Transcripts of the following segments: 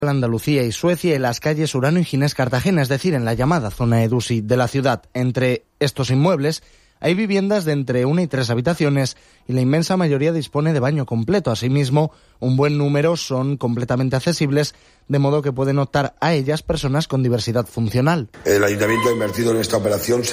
Andalucía y Suecia y las calles Urano y Ginés Cartagena, es decir, en la llamada zona EDUSI de la ciudad. Entre estos inmuebles hay viviendas de entre 1 y 3 habitaciones y la inmensa mayoría dispone de baño completo. Asimismo, un buen número son completamente accesibles, de modo que pueden optar a ellas personas con diversidad funcional. El Ayuntamiento ha invertido en esta operación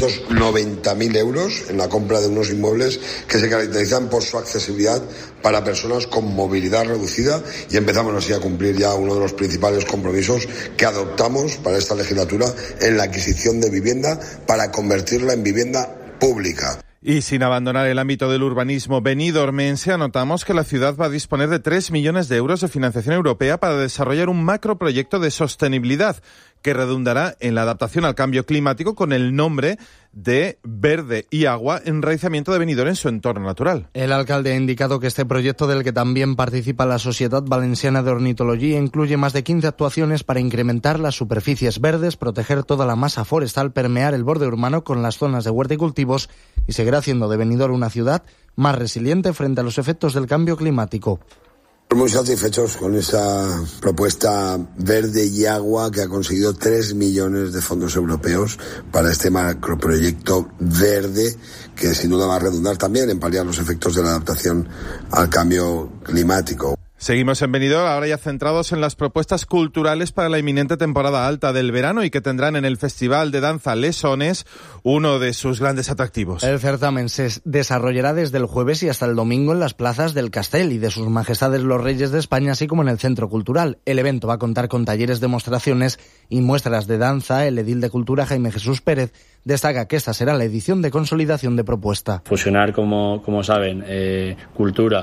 790.000 euros en la compra de unos inmuebles que se caracterizan por su accesibilidad para personas con movilidad reducida y empezamos así a cumplir ya uno de los principales compromisos que adoptamos para esta legislatura en la adquisición de vivienda para convertirla en vivienda pública. Y sin abandonar el ámbito del urbanismo benidormense, anotamos que la ciudad va a disponer de 3 millones de euros de financiación europea para desarrollar un macroproyecto de sostenibilidad que redundará en la adaptación al cambio climático con el nombre de Verde y Agua, enraizamiento de Benidorm en su entorno natural. El alcalde ha indicado que este proyecto, del que también participa la Sociedad Valenciana de Ornitología, incluye más de 15 actuaciones para incrementar las superficies verdes, proteger toda la masa forestal, permear el borde urbano con las zonas de huerta y cultivos y seguir haciendo de Benidorm una ciudad más resiliente frente a los efectos del cambio climático. Muy satisfechos con esa propuesta Verde y Agua que ha conseguido 3 millones de fondos europeos para este macroproyecto verde que sin duda va a redundar también en paliar los efectos de la adaptación al cambio climático. Seguimos en Benidorm, ahora ya centrados en las propuestas culturales para la inminente temporada alta del verano y que tendrán en el Festival de Danza Lesones uno de sus grandes atractivos. El certamen se desarrollará desde el jueves y hasta el domingo en las plazas del Castell y de sus majestades los Reyes de España, así como en el Centro Cultural. El evento va a contar con talleres, demostraciones y muestras de danza. El edil de Cultura, Jaime Jesús Pérez, destaca que esta será la edición de consolidación de propuesta. Fusionar, como saben, cultura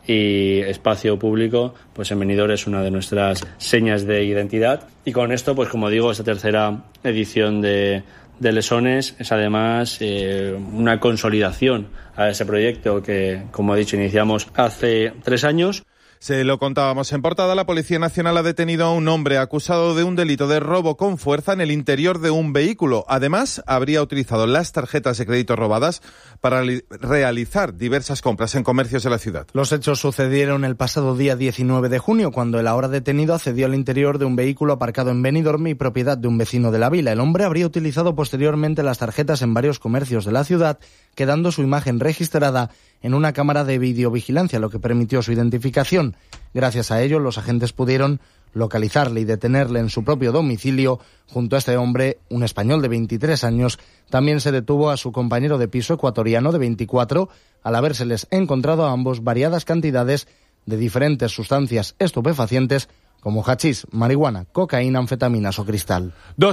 y espacio público, pues en Benidorm es una de nuestras señas de identidad. Y con esto, pues como digo, esta tercera edición de Lesones es además una consolidación a ese proyecto que, como he dicho, iniciamos hace 3 años. Se lo contábamos en portada, la Policía Nacional ha detenido a un hombre acusado de un delito de robo con fuerza en el interior de un vehículo. Además, habría utilizado las tarjetas de crédito robadas para realizar diversas compras en comercios de la ciudad. Los hechos sucedieron el pasado día 19 de junio, cuando el ahora detenido accedió al interior de un vehículo aparcado en Benidorm y propiedad de un vecino de la vila. El hombre habría utilizado posteriormente las tarjetas en varios comercios de la ciudad, quedando su imagen registrada en una cámara de videovigilancia, lo que permitió su identificación. Gracias a ello, los agentes pudieron localizarle y detenerle en su propio domicilio. Junto a este hombre, un español de 23 años, también se detuvo a su compañero de piso ecuatoriano de 24, al habérseles encontrado a ambos variadas cantidades de diferentes sustancias estupefacientes como hachís, marihuana, cocaína, anfetaminas o cristal.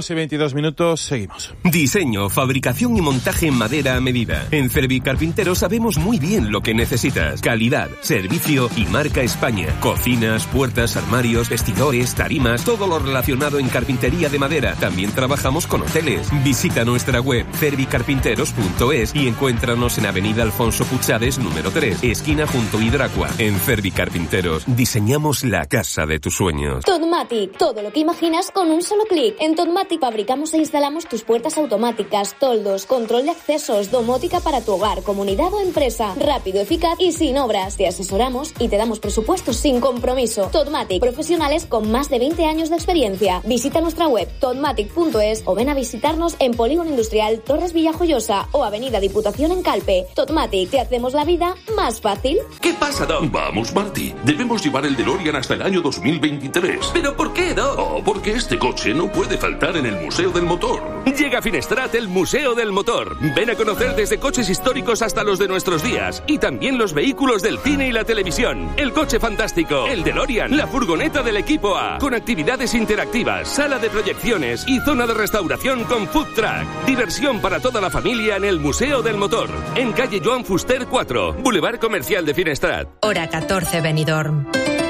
2:22, seguimos. Diseño, fabricación y montaje en madera a medida. En Cervi Carpintero sabemos muy bien lo que necesitas. Calidad, servicio y marca España. Cocinas, puertas, armarios, vestidores, tarimas, todo lo relacionado en carpintería de madera. También trabajamos con hoteles. Visita nuestra web cervicarpinteros.es y encuéntranos en Avenida Alfonso Puchades, número 3, esquina junto a Hidracua. En Cervi Carpinteros diseñamos la casa de tus sueños. Todmatic, todo lo que imaginas con un solo clic. En Todmatic fabricamos e instalamos tus puertas automáticas, toldos, control de accesos, domótica para tu hogar, comunidad o empresa. Rápido, eficaz y sin obras. Te asesoramos y te damos presupuestos sin compromiso. Todmatic, profesionales con más de 20 años de experiencia. Visita nuestra web todmatic.es o ven a visitarnos en Polígono Industrial Torres Villajoyosa o Avenida Diputación en Calpe. Todmatic, te hacemos la vida más fácil. ¿Qué pasa, Doc? Vamos, Marty. Debemos llevar el DeLorean hasta el año 2023. ¿Pero por qué, Doc? Oh, porque este coche no puede faltar en el Museo del Motor. Llega a Finestrat el Museo del Motor. Ven a conocer desde coches históricos hasta los de nuestros días. Y también los vehículos del cine y la televisión. El coche fantástico, el DeLorean, la furgoneta del equipo A. Con actividades interactivas, sala de proyecciones y zona de restauración con food truck. Diversión para toda la familia en el Museo del Motor. En calle Joan Fuster 4, Boulevard Comercial de Finestrat. Hora 14, Benidorm.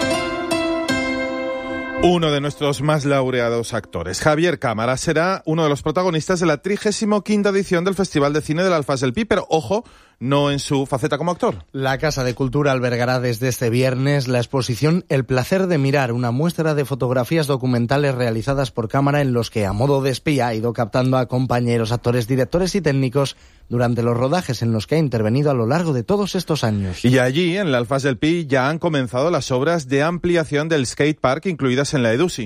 Uno de nuestros más laureados actores, Javier Cámara, será uno de los protagonistas de la 35ª edición del Festival de Cine del Alfás del Pi, pero ojo, no en su faceta como actor. La Casa de Cultura albergará desde este viernes la exposición El placer de mirar, una muestra de fotografías documentales realizadas por cámara en los que, a modo de espía, ha ido captando a compañeros, actores, directores y técnicos durante los rodajes en los que ha intervenido a lo largo de todos estos años. Y allí, en la Alfaz del Pi, ya han comenzado las obras de ampliación del skatepark incluidas en la EDUSI.